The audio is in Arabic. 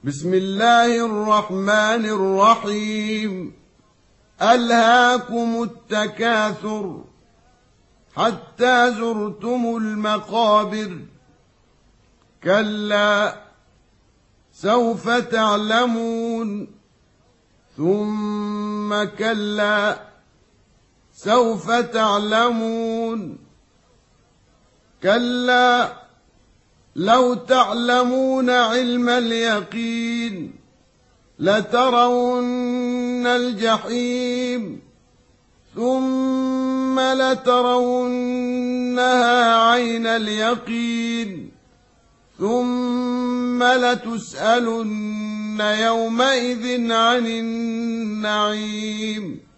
بسم الله الرحمن الرحيم. ألهاكم التكاثر حتى زرتم المقابر، كلا سوف تعلمون، ثم كلا سوف تعلمون، كلا لو تعلمون علم اليقين لترون الجحيم ثم لترونها عين اليقين ثم لتسألن يومئذ عن النعيم.